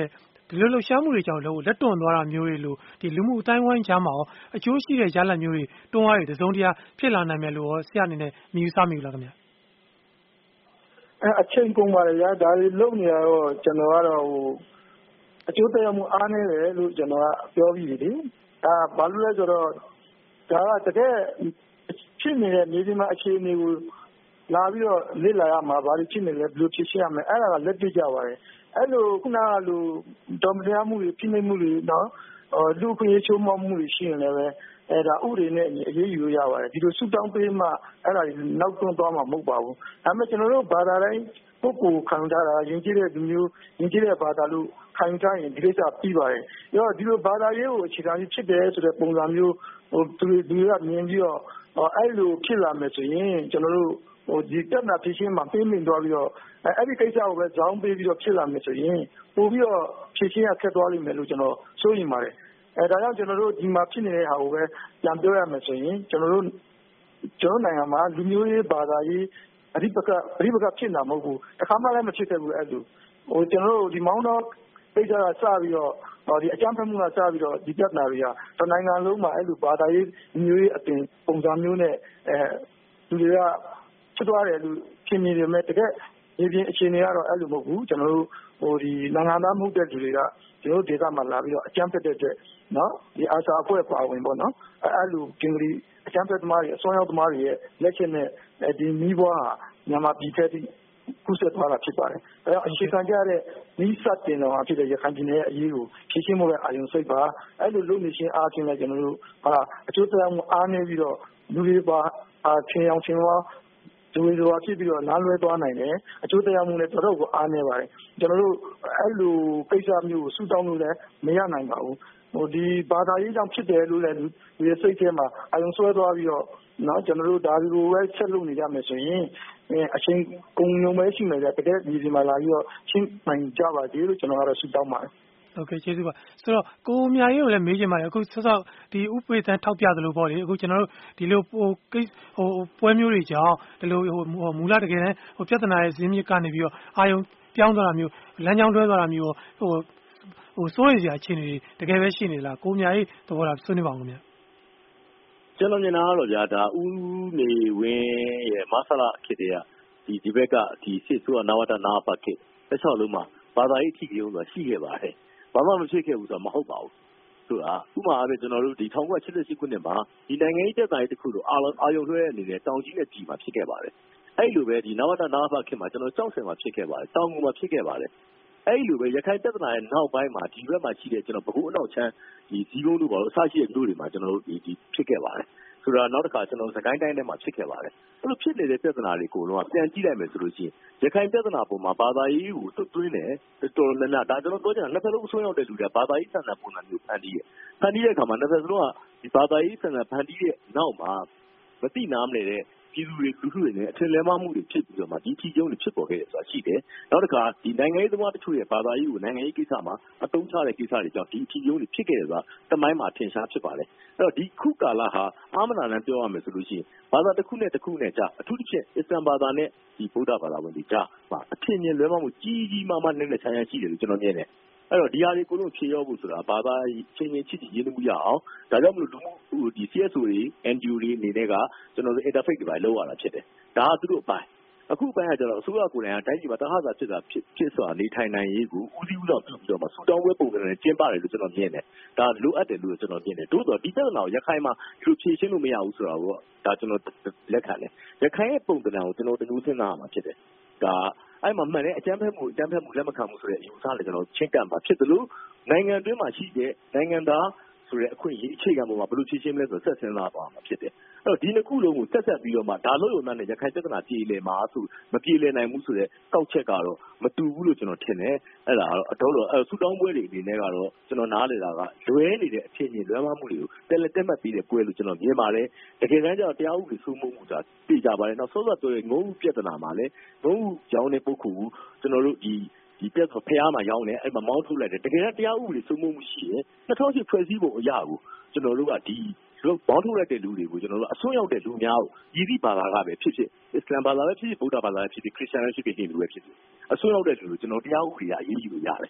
ဒီလိုလှုပ်ရှားမှုတွေကြောင့်လည်းလက်တွန့်သွားတာမျိုးတွေလို့ဒီလူမှုအတိုင်းဝိုင်းကြားမှာရောအကျိုးရှိတဲ့ရလဒ်မျိုးတွေတွန်းအားတွေတစုံတရာဖြစ်လာနိုင်မယ်လို့ရောဆရာအနေနဲ့မြင်ဆမိလားခင်ဗျာအဲအချိန်ကုန်ပါလေဗျာဒါတွေလုံနေရတော့ကျွန်တော်ကတော့ဟိုအကျိုးသက်ရောက်မှုအားနည်းတယ်လို့ကျွန်တော်ကပြောပြီးပြီလေအဲဘာလို့လဲဆိုတော့ဒါကတကယ်ဖြစ်နေတဲ့မြေပြင်မှာအခြေအနေကိုလာပြီးတော့လေ့လာရမှာဘာလို့ဖြစ်နေလဲဘယ်လိုဖြစ်ရှင်းရမလဲအဲ့ဒါကလက်တွေ့ကြပါတယ်အဲ့လိုခုနကလိုတော်မတရားမှုတွေဖိနှိပ်မှုတွေနော်လူခွင့်ရေးချိုးဖောက်မှုတွေရှိရင်လည်းပဲအဲ့ဒါဥပဒေနဲ့အရေးယူလို့ရပါတယ်ဒီလိုဆူတောင်းပေးမှအဲ့ဒါနောက်တွန်းသွားမှာမဟုတ်ပါဘူးဒါပေမဲ့ကျွန်တော်တို့ဘာသာတိုင်းပုဂ္ဂိုလ်ခံထားတာယဉ်ကျေးတဲ့လူမျိုးယဉ်ကျေးတဲ့ဘာသာလို့ခံထားရင်ဒီကိစ္စပြီးပါတယ်ပြီးတော့ဒီလိုဘာသာရေးကိုအခြေခံပြီးဖြစ်တယ်ဆိုတဲ့ပုံစံမျိုးဟိုသူတွေကမြင်ပြီးတော့အဲ့လိုဖြစ်လာမယ်ဆိုရင်ကျွန်တော်တို့ဟိုဒီတက်တာဖြစ်ရှင်းမှာပြင်းပြင်းသွားပြီးတော့အဲ့ဒီကိစ္စကိုပဲဇောင်းပေးပြီးတော့ဖြစ်လာမယ်ဆိုရင်ပို့ပြီးတော့ဖြစ်ရှင်းရခက်သွားလိမ့်မယ်လို့ကျွန်တော်စိုးရိမ်ပါတယ်အဲဒါကြောင့်ကျွန်တော်တို့ဒီမှာဖြစ်နေတဲ့ဟာကိုပဲပြန်ပြောရမယ်ဆိုရင်ကျွန်တော်တို့ကျွန်တော်နိုင်ငံမှာလူမျိုးရေးဘာသာရေးအဓိပကပရိပကဖြစ်လာမဟုတ်ဘူးတခါမှလည်းမဖြစ်ခဲ့ဘူးအဲ့လိုဟိုကျွန်တော်တို့ဒီမောင်းတော့ပိတ်တာစပြီးတော့ဒီအကြမ်းဖက်မှုကစပြီးတော့ဒီပြဿနာတွေကတနိုင်ငံလုံးမှာအဲ့လိုဘာသာရေးမျိုးရေးအပြင်ပုံစံမျိုးနဲ့အဲလူတွေကဖြစ်သွားတယ်လို့ဖြစ်နေတယ်မဲ့တကယ်ဒီပြင်အခြေအနေကတော့အဲ့လိုမဟုတ်ဘူးကျွန်တော်တို့ဟိုဒီနိုင်ငံသားမဟုတ်တဲ့လူတွေကကျွန်တော်တို့ဒေသမှာလာပြီးတော့အကြမ်းဖက်တဲ့အတွက်နော်ဒီအာစာအဖွဲ့ပါဝင်ပေါ့နော်အဲ့လိုကျင်္ဂရီအကြမ်းဖက်သမားတွေအစွမ်းရောက်သမားတွေရဲ့လက်ချက်နဲ့ဒီမီးပွားဟာမြန်မာပြည်ထက်ထိကုသသွားတာဖြစ်ပါတယ်အဲတော့အခြေခံကြတဲ့မိစတင်တော်အဖြစ်တဲ့ရခိုင်ပြည်နယ်ရဲ့အရေးကိုဖြည့်ရှင်းဖို့ပဲအာရုံစိတ်ပါအဲ့လိုလုပ်နေခြင်းအားဖြင့်လည်းကျွန်တော်တို့ဟာအကျိုးသက်ရောက်မှုအားနည်းပြီးတော့လူတွေပါအချင်းအောင်ချင်းဝါဒီလိုဆိုဖြစ်ပြီးတော့နားလွဲသွားနိုင်တယ်အကျိုးတရားမှုနဲ့တော်တော်ကိုအားနေပါတယ်ကျွန်တော်တို့အဲ့လိုကိစ္စမျိုးကိုဆူတောင်းလို့လည်းမရနိုင်ပါဘူးဟိုဒီဘာသာရေးကြောင့်ဖြစ်တယ်လို့လည်းဒီစိတ်ထဲမှာအယုံဆွဲသွားပြီးတော့နော်ကျွန်တော်တို့ဒါဒီလိုပဲဆက်လုပ်နေကြမယ်ဆိုရင်အချင်းကုံယုံပဲရှိနေတယ်တကယ်ဒီဒီမှာလာပြီးတော့ရှင်းနိုင်ကြပါသေးလို့ကျွန်တော်ကတော့ဆူတောင်းပါတယ်โอเคကျေးဇူးပါဆိုတော့ကိုအများကြီးကိုလည်းမေးချင်ပါတယ်အခုဆော့ဆော့ဒီဥပဒေသံထောက်ပြသလိုပေါ့လေအခုကျွန်တော်တို့ဒီလိုဟိုကိစ္စဟိုပွဲမျိုးတွေကြောင့်ဒီလိုဟိုမူလတကယ်တမ်းဟိုပြဿနာရဲ့ဇင်းမြစ်ကနေပြီးတော့အာယုံပြောင်းသွားတာမျိုးလမ်းကြောင်းတွဲသွားတာမျိုးဟိုဟိုစိုးရိမ်စရာအခြေအနေတွေတကယ်ပဲရှိနေလားကိုအများကြီးသဘောထားဆွေးနွေးပါဦးခင်ဗျကျွန်တော်မြင်တာကတော့ဗျာဒါဦးနေဝင်းရဲ့မဆလာခေတ္တကဒီဒီဘက်ကဒီစစ်ဆိုးနဝတနာပါခေတစ်ချောင်းလုံးမှာဘာသာရေးထိကြုံဆိုတာရှိခဲ့ပါတယ်ဘာမှမဖြစ်ခဲ့ဘူးဆိုတာမဟုတ်ပါဘူးဆိုတာဥပမာအားဖြင့်ကျွန်တော်တို့ဒီ၁၉၈၈ခုနှစ်မှာဒီနိုင်ငံရေးတပ်သားတစ်ခုလို့အာအာယုံလွှဲအနေနဲ့တောင်ကြီးနဲ့ပြည်မှာဖြစ်ခဲ့ပါတယ်အဲ့လိုပဲဒီနဝတနာဖခင်မှာကျွန်တော်ကြောက်စင်မှာဖြစ်ခဲ့ပါတယ်တောင်ငူမှာဖြစ်ခဲ့ပါတယ်အဲ့လိုပဲရခိုင်တပ်သားရဲ့နောက်ပိုင်းမှာဒီဘက်မှာရှိတဲ့ကျွန်တော်ဘကူအနောက်ချမ်းဒီဇီးကုန်းတို့ဘာလို့အစရှိတဲ့မြို့တွေမှာကျွန်တော်တို့ဒီဒီဖြစ်ခဲ့ပါတယ်ဆိုတာနောက်တစ်ခါကျွန်တော်စကိုင်းတိုင်းထဲမှာဖြစ်ခဲ့ပါတယ်အဲ့လိုဖြစ်နေတဲ့ပြဿနာတွေကိုတော့ပြန်ကြည့်လိုက်မယ်ဆိုလို့ရှိရင်ရခိုင်ပြဿနာပုံမှာဘာသာရေးကိုတွတ်သွင်းတယ်တော်တော်များများဒါကျွန်တော်ပြောချင်တာနှစ်ဖက်လုံးအစွန်းရောက်တဲ့လူတွေဘာသာရေးဆန္ဒပုံစံမျိုးဖန်တီးရဖန်တီးတဲ့အခါမှာနှစ်ဖက်စလုံးကဒီဘာသာရေးဆန္ဒဖန်တီးတဲ့နောက်မှာမတိနာမနေတဲ့ပြည်သူတွေလူထုတွေနဲ့အထင်လဲမမှုတွေဖြစ်ပြီးတော့မှဒီထီကျုံတွေဖြစ်ပေါ်ခဲ့တယ်ဆိုတာရှိတယ်နောက်တစ်ခါဒီနိုင်ငံရေးသမားတချို့ရဲ့ဘာသာရေးကိုနိုင်ငံရေးကိစ္စမှာအတုံးချတဲ့ကိစ္စတွေကြောင့်ဒီထီကျုံတွေဖြစ်ခဲ့တယ်ဆိုတာတမိုင်းမှာထင်ရှားဖြစ်ပါတယ်အဲ့တော့ဒီခုကာလဟာအာမနာနဲ့ပြောရမယ်ဆိုလို့ရှိရင်ဘာသာတစ်ခုနဲ့တစ်ခုနဲ့ကြာအထူးသဖြင့်အစ္စလမ်ဘာသာနဲ့ဒီဗုဒ္ဓဘာသာဝင်တွေကြာမှာအထင်မြင်လွဲမှားမှုကြီးကြီးမားမားနဲ့နဲ့ဆန်းဆန်းရှိတယ်လို့ကျွန်တော်မြင်တယ်အဲ့တော့ဒီဟာတွေကိုလုံးဖြေရောဖို့ဆိုတာဘာသာချင်းချင်းချစ်ချစ်ရင်းနှီးမှုရအောင်ဒါကြောင့်မလို့လူမှုဒီ စီ အက်စ် အို တွေ အန် ဂျီ အို တွေအနေနဲ့ကကျွန်တော်တို့ interface တွေပါလောက်ရတာဖြစ်တယ်ဒါကသူတို့အပိုင်းအခုပိုင်းကကျတော့အစိုးရကိုယ်တိုင်ကတိုင်းပြည်မှာတဟဆာဖြစ်တာဖြစ်ဖြစ်စွာနေထိုင်နိုင်ရေးကိုဦးစီးဦးဆောင်ပြုပြီးတော့မှစူတောင်းပွဲပုံစံနဲ့ကျင်းပတယ်လို့ကျွန်တော်မြင်တယ်ဒါလိုအပ်တယ်လို့ကျွန်တော်မြင်တယ်တိုးတော့ဒီပြဿနာကိုရခိုင်မှာဒီလိုဖြေရှင်းလို့မရဘူးဆိုတာကိုဒါကျွန်တော်လက်ခံတယ်ရခိုင်ရဲ့ပုံစံကိုကျွန်တော်တမျိုးစဉ်းစားရမှာဖြစ်တယ်ဒါအဲ့မှာမှန်တယ်အကြမ်းဖက်မှုအကြမ်းဖက်မှုလက်မခံမှုဆိုတဲ့အယူဆလည်းကျွန်တော်ချင်းကပ်မှာဖြစ်တယ်လို့နိုင်ငံတွင်းမှာရှိတဲ့နိုင်ငံသားဆိုတဲ့အခွင့်အရေးအခြေခံပေါ်မှာဘယ်လိုဖြေရှင်းမလဲဆိုတော့ဆက်စဉ်းစားသွားမှာဖြစ်တယ်အဲ့တော့ဒီနှစ်ခုလုံးကိုဆက်ဆက်ပြီးတော့မှဒါလို့ရုံနဲ့ရခိုင်ပြဿနာပြည်လည်မှာဆိုမပြည်လည်နိုင်ဘူးဆိုတဲ့ကောက်ချက်ကတော့မတူဘူးလို့ကျွန်တော်ထင်တယ်အဲ့ဒါကတော့အတော်တော်ဆူတောင်းပွဲတွေအနေနဲ့ကတော့ကျွန်တော်နားလည်တာကလွဲနေတဲ့အဖြစ်ကြီးလွဲမှားမှုတွေကိုတက်လက်တက်မှတ်ပြီးတဲ့ပွဲလို့ကျွန်တော်မြင်ပါတယ်တကယ်တမ်းကျတော့တရားဥပဒေစိုးမိုးမှုဆိုတာသိကြပါတယ်နောက်စောစောပြောတဲ့ငုံဥပြဿနာမှာလည်းငုံဥကြောင်းတဲ့ပုဂ္ဂိုလ်ကျွန်တော်တို့ဒီဒီပြဿနာဖျားမှာရောင်းတယ်အဲ့မှာမောင်းထုတ်လိုက်တယ်တကယ်တော့တရားဥပဒေစိုးမိုးမှုရှိရင်နှစ်ထောင်ရှစ်ဖွဲ့စည်းပုံအရာကိုကျွန်တော်တို့ကဒီလို့ဘောင်းထုတ်လိုက်တဲ့လူတွေကိုကျွန်တော်တို့အစွန်းရောက်တဲ့လူများကိုယီတိဘာသာကပဲဖြစ်ဖြစ်အစ္စလမ်ဘာသာပဲဖြစ်ဖြစ်ဗုဒ္ဓဘာသာပဲဖြစ်ဖြစ်ခရစ်ယာန်ပဲဖြစ်ဖြစ်ဟိန္ဒူပဲဖြစ်ဖြစ်အစွန်းရောက်တဲ့လူကိုကျွန်တော်တရားဥပဒေအရေးယူလို့ရတယ်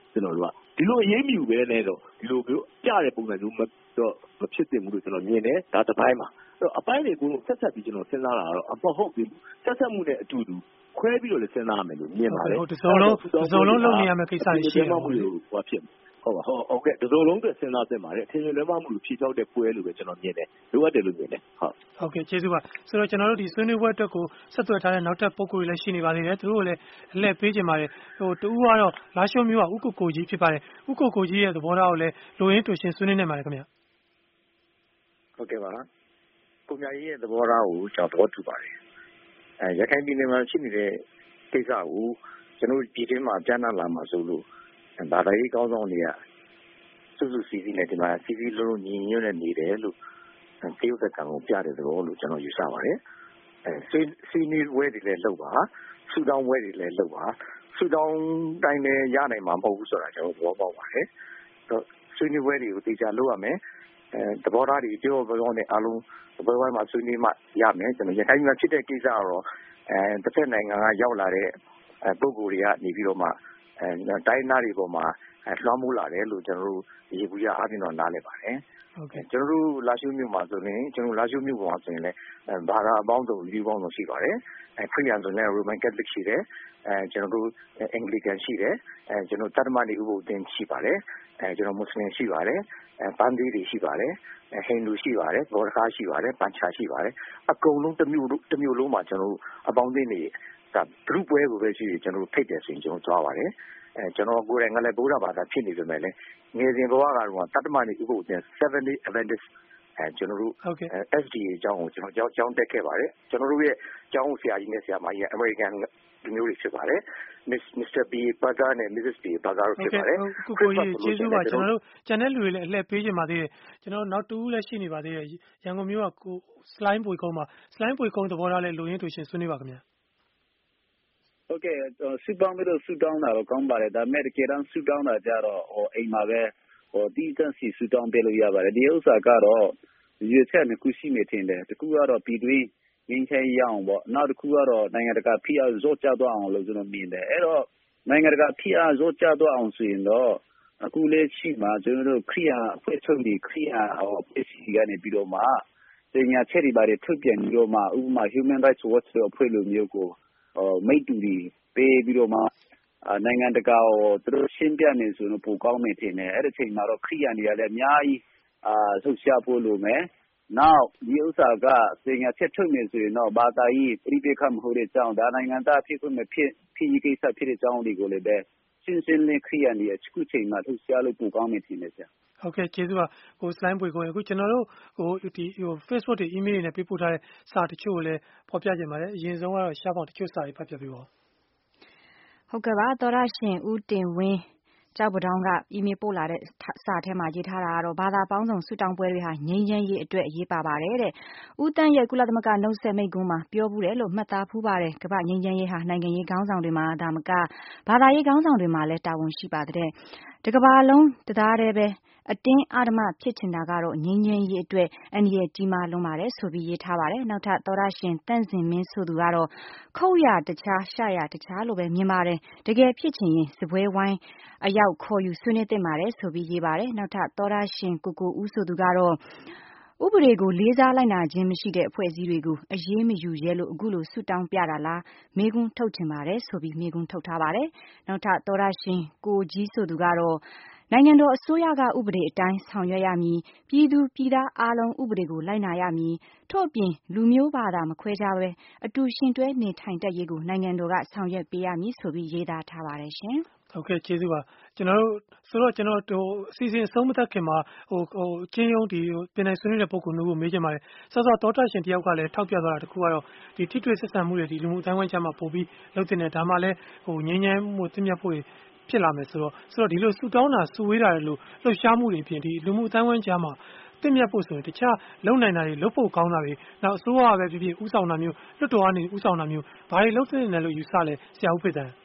ကျွန်တော်တို့ကဒီလိုအရေးမြူပဲနဲ့တော့ဒီလိုမျိုးကြတဲ့ပုံစံမျိုးမတော့မဖြစ်သင့်ဘူးလို့ကျွန်တော်မြင်တယ်ဒါတစ်ပိုင်းမှာအဲ့တော့အပိုင်းတွေကိုဆက်ဆက်ပြီးကျွန်တော်စဉ်းစားတာတော့အမဟုတ်ဘူးဆက်ဆက်မှုနဲ့အတူတူခွဲပြီးတော့လည်းစဉ်းစားရမယ်လို့မြင်ပါတယ်ဟုတ်တစုံလုံးတစုံလုံးလုပ်နေရမယ့်ကိစ္စတွေရှိတယ်ဟုတ်လို့ဟောဖြစ်ဟုတ်ပါဟုတ်ဟုတ်ကဲ့တစုံလုံးအတွက်စဉ်းစားသင့်ပါတယ်အထင်ကြီးလွဲမှားမှုလို့ဖြေချောက်တဲ့ပွဲလို့ပဲကျွန်တော်မြင်တယ်လိုအပ်တယ်လို့မြင်တယ်ဟုတ်ဟုတ်ကဲ့ကျေးဇူးပါဆိုတော့ကျွန်တော်တို့ဒီဆွေးနွေးပွဲအတွက်ကိုဆက်သွယ်ထားတဲ့နောက်ထပ်ပုံကိုယ်တွေလည်းရှိနေပါသေးတယ်သူတို့လည်းအလှည့်ပေးကြပါတယ်ဟိုတူကတော့လာရှိုးမျိုးကဥက္ကိုကိုကြီးဖြစ်ပါတယ်ဥက္ကိုကိုကြီးရဲ့သဘောထားကိုလည်းလိုရင်းတူရှင်ဆွေးနွေးနေပါတယ်ခင်ဗျဟုတ်ကဲ့ပါကိုမြကြီးရဲ့သဘောထားကိုကျွန်တော်သဘောတူပါတယ်အဲရခိုင်ပြည်နယ်မှာရှိနေတဲ့ကိစ္စကိုကျွန်တော်ပြည်တွင်းမှာကြားနာလာမှာဆိုလို့ဘာသာရေးကောင်းဆောင်တွေကစုစုစည်းစည်းနဲ့ဒီမှာစီစီလုံးလုံးညီညွတ်နေနေတယ်လို့တရုတ်ကံကိုပြတဲ့သဘောလို့ကျွန်တော်ယူဆပါတယ်အဲစီနီဝဲတွေလည်းလုပ်ပါဆူတောင်းဝဲတွေလည်းလုပ်ပါဆူတောင်းတိုင်းလည်းရနိုင်မှာမဟုတ်ဘူးဆိုတာကျွန်တော်သဘောပေါက်ပါတယ်တော့ဆွေးနွေးပွဲတွေကိုတေချာလုပ်ရမယ်အဲသဘောထားတွေပြောပြောနဲ့အားလုံးဘယ်ဘက်မှာဆွေးနွေးမှရမယ်ကျွန်တော်ရခိုင်မှာဖြစ်တဲ့ကိစ္စကတော့အဲတစ်ဖက်နိုင်ငံကရောက်လာတဲ့ပုဂ္ဂိုလ်တွေကနေပြီးတော့မှအဲတိုင်းသားတွေပေါ်မှာလွှမ်းမိုးလာတယ်လို့ကျွန်တော်တို့ရေဘူးရအားဖြင့်တော့နားလည်ပါတယ်ဟုတ်ကဲ့ကျွန်တော်တို့လာရှိုးမြို့မှာဆိုရင်ကျွန်တော်လာရှိုးမြို့ပေါ်မှာဆိုရင်လည်းဘာသာအပေါင်းစုံလူပေါင်းစုံရှိပါတယ်အဲခရစ်ယာန်ဆိုရင် Roman Catholic ရှိတယ်အဲကျွန်တော်တို့ Anglican ရှိတယ်အဲကျွန်တော်တတ္တမဏိဥပုသ်သင်ရှိပါတယ်အဲကျွန်တော်မွတ်စလင်ရှိပါတယ်အဲပန်းသီးတွေရှိပါတယ်အဲဟိန္ဒူရှိပါတယ်ဘောဓခါရှိပါတယ်ပန်ချာရှိပါတယ်အကုန်လုံးတစ်မျိုးတစ်မျိုးလုံးမှာကျွန်တော်တို့အပေါင်းအသင်းတွေက group ပွဲကိုပဲရှိတယ်ကျွန်တော်တို့ဖိတ်တယ်ဆိုရင်ကျွန်တော်သွားပါတယ်အဲကျွန်တော်ကိုယ်တိုင်ကလည်းဗုဒ္ဓဘာသာဖြစ်နေပေမဲ့လည်းငယ်စဉ်ဘဝကတော့တတ္တမဏိဥပုသ်သင် seven day Adventist အဲကျွန်တော်တို့ S D A အကြောင်းကိုကျွန်တော်ကြောင်းတက်ခဲ့ပါတယ်ကျွန်တော်တို့ရဲ့ကျောင်းဆရာကြီးနဲ့ဆရာမကြီးက American လူမျိုးတွေဖြစ်ပါတယ် Mister B Baga နဲ့ Missus B Baga တို့ဖြစ်ပါတယ်ကိုကိုကြီးကျေးဇူးပါကျွန်တော်တို့ကျန်တဲ့လူတွေလည်းအလှည့်ပေးကြပါသေးတယ်ကျွန်တော်နောက်တူလည်းရှိနေပါသေးတယ်ရန်ကုန်မြို့ကကို slime ပွေကုန်းမှာ slime ပွေကုန်းသဘောထားလဲလိုရင်းတူရှင်ဆွေးနွေးပါခင်ဗျာဟုတ်ကဲ့စူတောင်းပြီးတော့စူတောင်းတာတော့ကောင်းပါတယ်ဒါပေမဲ့တကယ်တမ်းစူတောင်းတာကြတော့ဟိုအိမ်မှာပဲဟိုတီးတန့်စီစူတောင်းပေးလို့ရပါတယ်ဒီဥစ္စာကတော့ရွေးချက်နှစ်ခုရှိနေတင်တယ်တခုကတော့ပြည်တွင်းငင်းချဲရအောင်ပေါ့နောက်တစ်ခုကတော့နိုင်ငံတကာဖိအားဇော့ကျသွားအောင်လို့ကျွန်တော်မြင်တယ်အဲ့တော့နိုင်ငံတကာဖိအားဇော့ကျသွားအောင်ဆိုရင်တော့အခုလေးရှိမှကျွန်တော်တို့ခရိယာအဖွဲ့ချုပ်ဒီခရိယာဟောပြည်စီကနေပြီးတော့မှပညာချက်တွေပါတယ်ထုတ်ပြန်ပြီးတော့မှဥပမာ Human Rights Watch တို့အဖွဲ့လိုမျိုးကိုမိတ်တူတွေပေးပြီးတော့မှနိုင်ငံတကာကိုသူတို့ရှင်းပြနေဆိုတော့ပိုကောင်းမယ်ထင်တယ်အဲ့ဒီချိန်မှာတော့ခရိယာတွေကလည်းအများကြီးအာဆုတ်ရှားဖို့လိုမယ်နောက်ဒီဥစ္စာကပညာချက်ထုတ်နေဆိုရင်တော့ဘာသာရေးပြိပခတ်မဟုတ်တဲ့အကြောင်းဒါနိုင်ငံသားဖြစ်ဖို့မဖြစ်ဖြစ်ကိစ္စဖြစ်တဲ့အကြောင်းတွေကိုလည်းပဲရှင်းရှင်းလင်းခရိယာတွေအခုချိန်မှာထုတ်ရှားလို့ပိုကောင်းမယ်ထင်တယ်ဆရာဟုတ်ကဲ့ကျေးဇူးပါကို slime ပွေကိုအခုကျွန်တော်တို့ဟိုဒီဟို Facebook တွေ email တွေနဲ့ပေးပို့ထားတဲ့စာတချို့ကိုလည်းဖော်ပြကြပါတယ်အရင်ဆုံးကတော့ရှားပေါင်တချို့စာတွေဖတ်ပြပေးပါဟုတ်ကဲ့ပါသောရရှင်ဦးတင်ဝင်းကြောက်ပတောင်းက email ပို့လာတဲ့စာထဲမှာရေးထားတာကတော့ဘာသာပေါင်းစုံဆုတောင်းပွဲတွေဟာငြိမ်းချမ်းရေးအတွက်အရေးပါပါတယ်တဲ့ဦးတန်းရဲ့ကုလသမဂ္ဂနှုတ်ဆက်မိန့်ခွန်းမှာပြောဘူးတယ်လို့မှတ်သားဖူးပါတယ်ကမ္ဘာငြိမ်းချမ်းရေးဟာနိုင်ငံရေးခေါင်းဆောင်တွေမှာဒါမကဘာသာရေးခေါင်းဆောင်တွေမှာလည်းတာဝန်ရှိပါတဲ့တကမ္ဘာလုံးတရားတည်းပဲအတင်းအဓမ္မဖြစ်ချင်တာကတော့ငြိမ်းချမ်းရေးအတွက်အန္တရာယ်ကြီးမားလွန်းပါတယ်ဆိုပြီးရေးထားပါတယ်နောက်ထပ်သောရရှင်တန့်စင်မင်းဆိုသူကတော့ခုတ်ရတခြားရှရတခြားလို့ပဲမြင်ပါတယ်တကယ်ဖြစ်ချင်ရင်စပွဲဝိုင်းအရောက်ခေါ်ယူဆွေးနွေးသင့်ပါတယ်ဆိုပြီးရေးပါတယ်နောက်ထပ်သောရရှင်ကိုကိုဦးဆိုသူကတော့ဥပဒေကိုလေးစားလိုက်နာခြင်းမရှိတဲ့အဖွဲ့အစည်းတွေကိုအရေးမယူရဲလို့အခုလိုဆူတောင်းပြတာလားမေးခွန်းထုတ်ချင်ပါတယ်ဆိုပြီးမေးခွန်းထုတ်ထားပါတယ်နောက်ထပ်သောရရှင်ကိုကြီးဆိုသူကတော့နိုင်ငံတော်အစိုးရကဥပဒေအတိုင်းဆောင်ရွက်ရမည်ပြည်သူပြည်သားအားလုံးဥပဒေကိုလိုက်နာရမည်ထို့အပြင်လူမျိုးဘာသာမခွဲခြားဘဲအတူရှင်တွဲနေထိုင်တတ်ရေးကိုနိုင်ငံတော်ကဆောင်ရွက်ပေးရမည်ဆိုပြီးရေးသားထားပါတယ်ရှင်ဟုတ်ကဲ့ကျေးဇူးပါကျွန်တော်တို့ဆိုတော့ကျွန်တော်တို့အစီအစဉ်အဆုံးမသတ်ခင်မှာဟိုဟိုချင်းယုံဒီပြင်နိုင်ဆွေးနွေးတဲ့ပုံကူမျိုးကိုမေးချင်ပါတယ်စောစောတောတရှင်တယောက်ကလည်းထောက်ပြသွားတာတခုကတော့ဒီထိတွေ့ဆက်ဆံမှုတွေဒီလူမှုအတိုင်းဝိုင်းချမှာပို့ပြီးလုပ်တင်တယ်ဒါမှလည်းဟိုငြင်းငြင်းမှုသိမြတ်ဖို့ဖြစ်လာမယ်ဆိုတော့ဆိုတော့ဒီလိုဆူတောင်းတာဆူဝေးတာလို့လှုပ်ရှားမှုတွေဖြစ်ဒီလူမှုအတိုင်းဝိုင်းချမှာသိမြတ်ဖို့ဆိုရင်တခြားလုံနိုင်တာတွေလုပ်ဖို့ကောင်းတာတွေနောက်အစိုးရပဲဖြစ်ဖြစ်ဥဆောင်တာမျိုးလွတ်တော်ကနေဥဆောင်တာမျိုးဘာတွေလုပ်တင်တယ်လို့ယူဆလဲဆရာဦးဖေတန်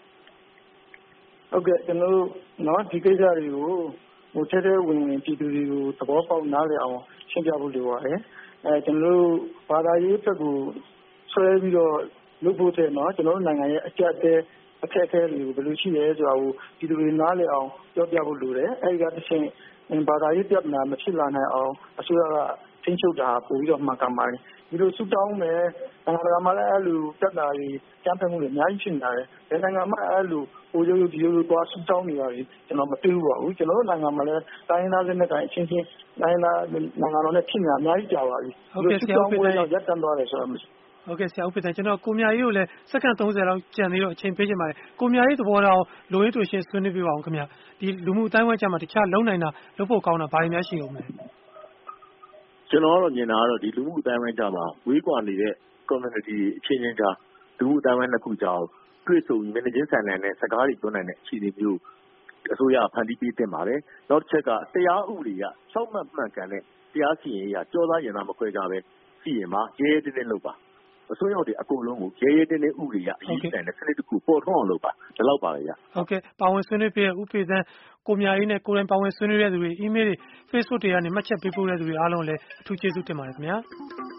ဟုတ်ကဲ့ကျွန်တော်တို့နော်ဒီကိစ္စတွေကိုဟိုချက်တဲ့ဝင်ဝင်ပြည်သူတွေကိုသဘောပေါက်နားလည်အောင်ရှင်းပြဖို့လိုပါတယ်အဲကျွန်တော်တို့ဘာသာရေးဘက်ကိုဆွဲပြီးတော့လုပ်ဖို့တဲ့နော်ကျွန်တော်တို့နိုင်ငံရဲ့အကြက်တဲ့အခက်အခဲတွေကိုဘယ်လိုရှိလဲဆိုတာကိုဒီလိုနားလည်အောင်ပြောပြဖို့လိုတယ်အဲဒီကတစ်ချိန်ဘာသာရေးပြဿနာမဖြစ်လာနိုင်အောင်အစိုးရကထိန်းချုပ်တာပို့ပြီးတော့မှန်ကန်ပါတယ်ဒီလိုဆူတောင်းမယ်နိုင်ငံတကာမှာလည်းအဲ့လိုပြဿနာတွေကြမ်းဖက်မှုတွေအများကြီးဖြစ်နေတယ်ဘယ်နိုင်ငံမှာအဲ့လိုဟိုရိုးရိုးဒီလိုလိုသွားဆူတောင်းနေရတယ်ကျွန်တော်မတွေ့ဘူးပါဘူးကျွန်တော်တို့နိုင်ငံမှာလည်းတိုင်းရင်းသားတွေနဲ့တိုင်းအချင်းချင်းတိုင်းသားနိုင်ငံတော်နဲ့ဖြစ်နေတာအများကြီးကြာပါပြီဟုတ်ကဲ့ဆရာဦးဖေတန်းရပ်တန့်သွားတယ်ဆိုတော့ဟုတ်ကဲ့ဆရာဦးဖေတန်းကျွန်တော်ကိုမြရေးကိုလည်းစက္ကန့်သုံးဆယ်လောက်ကြံသေးတော့အချိန်ပေးချင်ပါတယ်ကိုမြရေးသဘောထားလိုရင်းတူရှင်းဆွေးနွေးပြပါအောင်ခင်ဗျဒီလူမှုအတိုင်းဝိုင်းကြမှာတခြားလုံနိုင်တာလုပ်ဖို့ကောင်းတာဘာတွေများရှိအောင်လဲကျွန်တော်ကတော့မြင်တာကတော့ဒီလူမှုအတိုင်းဝိုင်းကြမှာဝေးကွာနေတဲ့ community အချင်းချင်းကြားလူမှုအတိုင်းဝိုင်းတစ်ခုကြားတွေ့ဆုံမျက်နှာချင်းဆိုင်တဲ့စကားတွေပြောနိုင်တဲ့အခြေအနေမျိုးအစိုးရဖန်တီးပေးတင်ပါတယ်နောက်တစ်ချက်ကတရားဥပဒေကစောင့်မှတ်မှန်ကန်တဲ့တရားစီရင်ရေးကကြောသားရင်သားမခွဲကြပဲစီရင်ပါရဲရဲတင်းတင်းလုပ်ပါအစိုးရတွေအကုန်လုံးကိုရဲရဲတင်းတင်းဥပဒေရအရေးကြီးတဲ့စနစ်တစ်ခုပေါ်ထွန်းအောင်လုပ်ပါဒီလောက်ပါလေရဟုတ်ကဲ့ပါဝင်ဆွေးနွေးပြဥဖေသန်းကိုမြရေးနဲ့ကိုရင်ပါဝင်ဆွေးနွေးတဲ့သူတွေ email တွေ Facebook တွေကနေမှတ်ချက်ပေးပို့တဲ့သူတွေအားလုံးလည်းအထူးကျေးဇူးတင်ပါတယ်ခင်ဗျာ